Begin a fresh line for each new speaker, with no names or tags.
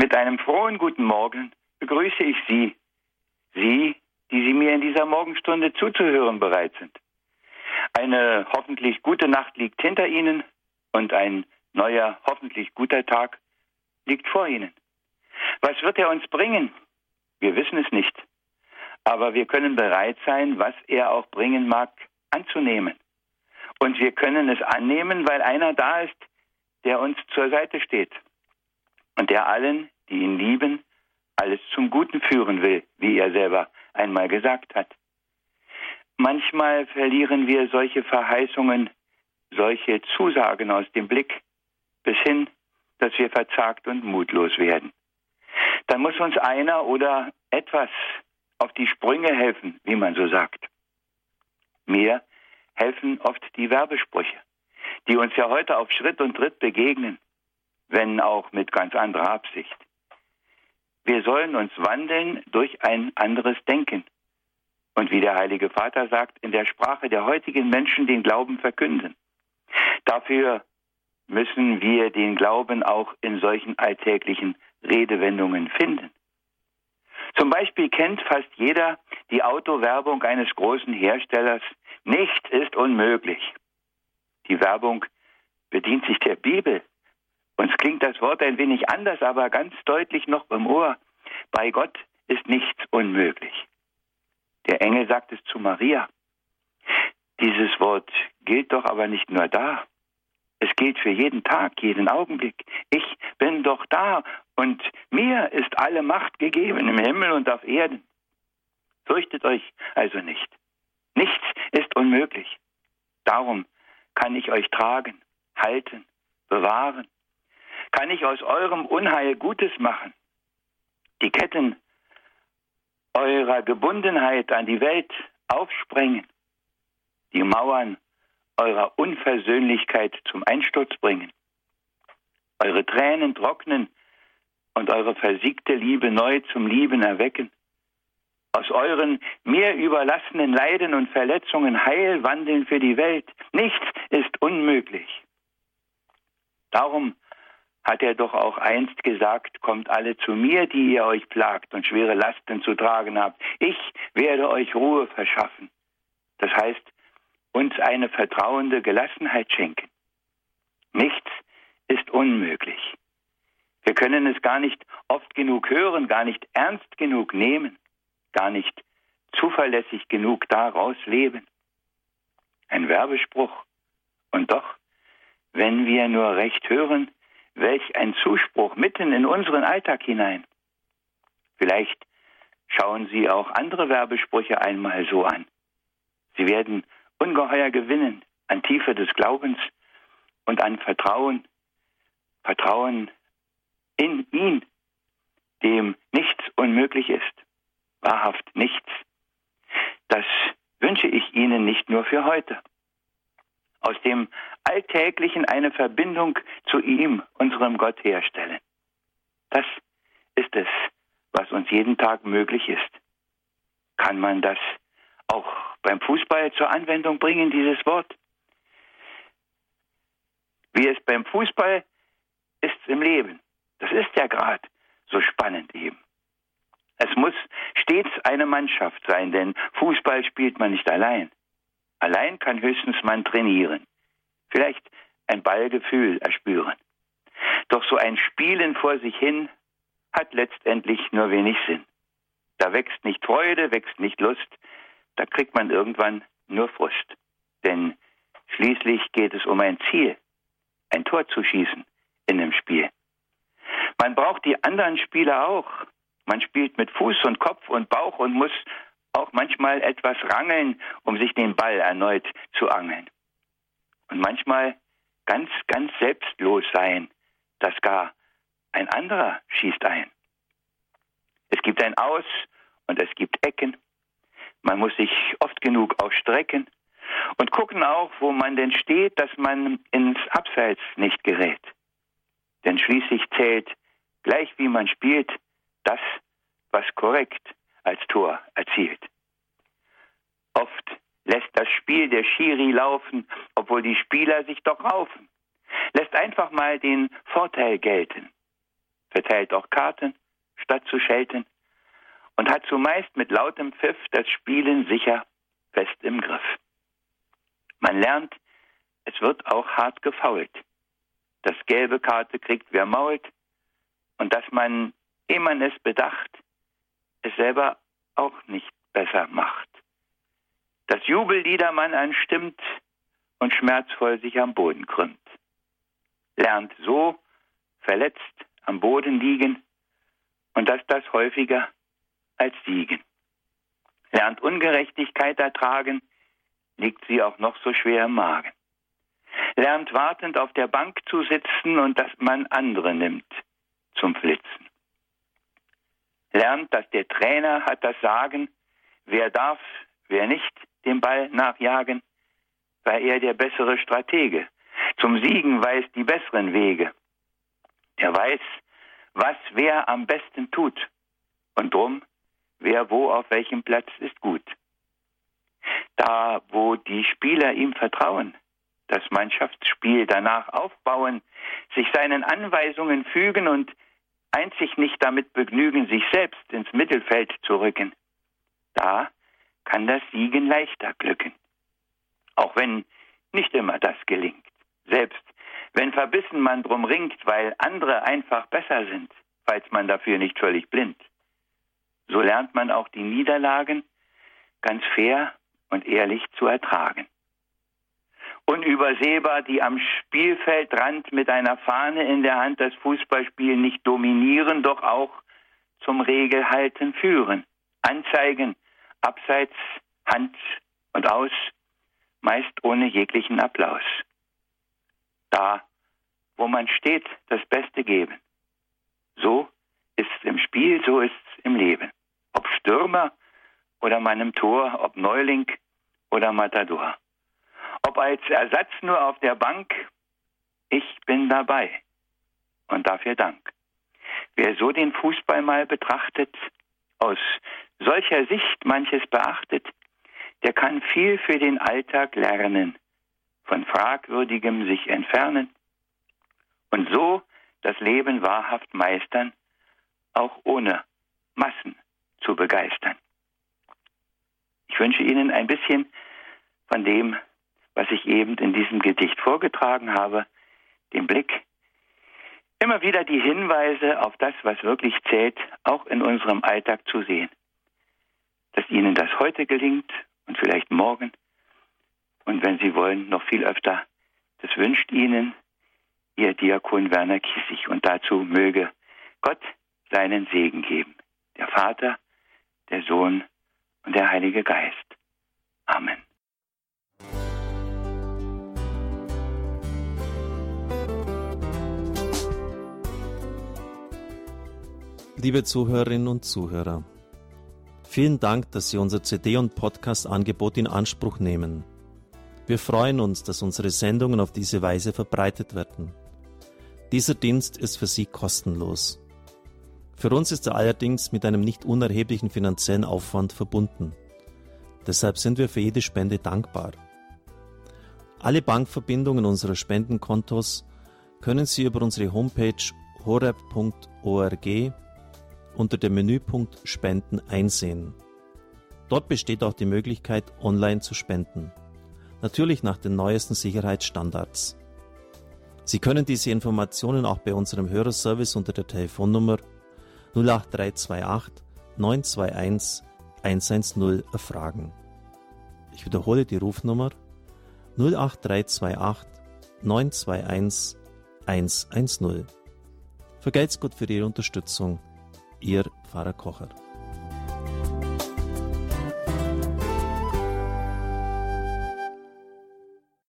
Mit einem frohen guten Morgen begrüße ich Sie, die Sie mir in dieser Morgenstunde zuzuhören bereit sind. Eine hoffentlich gute Nacht liegt hinter Ihnen und ein neuer, hoffentlich guter Tag liegt vor Ihnen. Was wird er uns bringen? Wir wissen es nicht. Aber wir können bereit sein, was er auch bringen mag, anzunehmen. Und wir können es annehmen, weil einer da ist, der uns zur Seite steht. Und der allen, die ihn lieben, alles zum Guten führen will, wie er selber einmal gesagt hat. Manchmal verlieren wir solche Verheißungen, solche Zusagen aus dem Blick, bis hin, dass wir verzagt und mutlos werden. Dann muss uns einer oder etwas auf die Sprünge helfen, wie man so sagt. Mir helfen oft die Werbesprüche, die uns ja heute auf Schritt und Tritt begegnen, wenn auch mit ganz anderer Absicht. Wir sollen uns wandeln durch ein anderes Denken. Und wie der Heilige Vater sagt, in der Sprache der heutigen Menschen den Glauben verkünden. Dafür müssen wir den Glauben auch in solchen alltäglichen Redewendungen finden. Zum Beispiel kennt fast jeder die Autowerbung eines großen Herstellers. Nichts ist unmöglich. Die Werbung bedient sich der Bibel. Uns klingt das Wort ein wenig anders, aber ganz deutlich noch im Ohr. Bei Gott ist nichts unmöglich. Der Engel sagt es zu Maria. Dieses Wort gilt doch aber nicht nur da. Es gilt für jeden Tag, jeden Augenblick. Ich bin doch da und mir ist alle Macht gegeben im Himmel und auf Erden. Fürchtet euch also nicht. Nichts ist unmöglich. Darum kann ich euch tragen, halten, bewahren. Kann ich aus eurem Unheil Gutes machen. Die Ketten eurer Gebundenheit an die Welt aufsprengen. Die Mauern eurer Unversöhnlichkeit zum Einsturz bringen. Eure Tränen trocknen und eure versiegte Liebe neu zum Lieben erwecken. Aus euren mir überlassenen Leiden und Verletzungen Heil wandeln für die Welt. Nichts ist unmöglich. Darum hat er doch auch einst gesagt, kommt alle zu mir, die ihr euch plagt und schwere Lasten zu tragen habt. Ich werde euch Ruhe verschaffen. Das heißt, uns eine vertrauende Gelassenheit schenken. Nichts ist unmöglich. Wir können es gar nicht oft genug hören, gar nicht ernst genug nehmen, gar nicht zuverlässig genug daraus leben. Ein Werbespruch. Und doch, wenn wir nur recht hören, welch ein Zuspruch mitten in unseren Alltag hinein. Vielleicht schauen Sie auch andere Werbesprüche einmal so an. Sie werden ungeheuer gewinnen an Tiefe des Glaubens und an Vertrauen. Vertrauen in ihn, dem nichts unmöglich ist. Wahrhaft nichts. Das wünsche ich Ihnen nicht nur für heute. Aus dem Alltäglichen eine Verbindung zu ihm, unserem Gott, herstellen. Das ist es, was uns jeden Tag möglich ist. Kann man das auch beim Fußball zur Anwendung bringen, dieses Wort? Wie es beim Fußball ist es im Leben. Das ist ja gerade so spannend eben. Es muss stets eine Mannschaft sein, denn Fußball spielt man nicht allein. Allein kann höchstens man trainieren, vielleicht ein Ballgefühl erspüren. Doch so ein Spielen vor sich hin hat letztendlich nur wenig Sinn. Da wächst nicht Freude, wächst nicht Lust, da kriegt man irgendwann nur Frust. Denn schließlich geht es um ein Ziel, ein Tor zu schießen in einem Spiel. Man braucht die anderen Spieler auch. Man spielt mit Fuß und Kopf und Bauch und muss auch manchmal etwas rangeln, um sich den Ball erneut zu angeln. Und manchmal ganz, ganz selbstlos sein, dass gar ein anderer schießt ein. Es gibt ein Aus und es gibt Ecken. Man muss sich oft genug auch strecken und gucken auch, wo man denn steht, dass man ins Abseits nicht gerät. Denn schließlich zählt, gleich wie man spielt, das, was korrekt als Tor erzielt. Oft lässt das Spiel der Schiri laufen, obwohl die Spieler sich doch raufen. Lässt einfach mal den Vorteil gelten. verteilt auch Karten, statt zu schelten, und hat zumeist mit lautem Pfiff das Spielen sicher fest im Griff. Man lernt, es wird auch hart gefault. Das gelbe Karte kriegt, wer mault, und dass man, ehe man es bedacht, es selber auch nicht besser macht. Dass Jubellieder man anstimmt und schmerzvoll sich am Boden krümmt. Lernt so verletzt am Boden liegen und dass das häufiger als Siegen. Lernt Ungerechtigkeit ertragen, liegt sie auch noch so schwer im Magen. Lernt wartend auf der Bank zu sitzen und dass man andere nimmt zum Flitzen. Lernt, dass der Trainer hat das Sagen, wer darf, wer nicht dem Ball nachjagen, weil er der bessere Stratege, zum Siegen weiß die besseren Wege. Er weiß, was wer am besten tut und drum, wer wo auf welchem Platz ist gut. Da, wo die Spieler ihm vertrauen, das Mannschaftsspiel danach aufbauen, sich seinen Anweisungen fügen und einzig nicht damit begnügen, sich selbst ins Mittelfeld zu rücken, da kann das Siegen leichter glücken. Auch wenn nicht immer das gelingt. Selbst wenn verbissen man drum ringt, weil andere einfach besser sind, falls man dafür nicht völlig blind. So lernt man auch die Niederlagen ganz fair und ehrlich zu ertragen. Unübersehbar die am Spielfeldrand mit einer Fahne in der Hand das Fußballspiel nicht dominieren, doch auch zum Regelhalten führen. Anzeigen, abseits, Hand und aus, meist ohne jeglichen Applaus. Da, wo man steht, das Beste geben. So ist es im Spiel, so ist es im Leben. Ob Stürmer oder man im Tor, ob Neuling oder Matador. Ob als Ersatz nur auf der Bank, ich bin dabei und dafür Dank. Wer so den Fußball mal betrachtet, aus solcher Sicht manches beachtet, der kann viel für den Alltag lernen, von Fragwürdigem sich entfernen und so das Leben wahrhaft meistern, auch ohne Massen zu begeistern. Ich wünsche Ihnen ein bisschen von dem, was ich eben in diesem Gedicht vorgetragen habe, den Blick, immer wieder die Hinweise auf das, was wirklich zählt, auch in unserem Alltag zu sehen. Dass Ihnen das heute gelingt und vielleicht morgen und wenn Sie wollen, noch viel öfter. Das wünscht Ihnen Ihr Diakon Werner Kiesig und dazu möge Gott seinen Segen geben. Der Vater, der Sohn und der Heilige Geist. Amen.
Liebe Zuhörerinnen und Zuhörer, vielen Dank, dass Sie unser CD- und Podcast-Angebot in Anspruch nehmen. Wir freuen uns, dass unsere Sendungen auf diese Weise verbreitet werden. Dieser Dienst ist für Sie kostenlos. Für uns ist er allerdings mit einem nicht unerheblichen finanziellen Aufwand verbunden. Deshalb sind wir für jede Spende dankbar. Alle Bankverbindungen unserer Spendenkontos können Sie über unsere Homepage horeb.org unter dem Menüpunkt Spenden einsehen. Dort besteht auch die Möglichkeit, online zu spenden. Natürlich nach den neuesten Sicherheitsstandards. Sie können diese Informationen auch bei unserem Hörerservice unter der Telefonnummer 08328 921 110 erfragen. Ich wiederhole die Rufnummer 08328 921 110. Vergelt's Gott für Ihre Unterstützung. Ihr Pfarrer Kocher.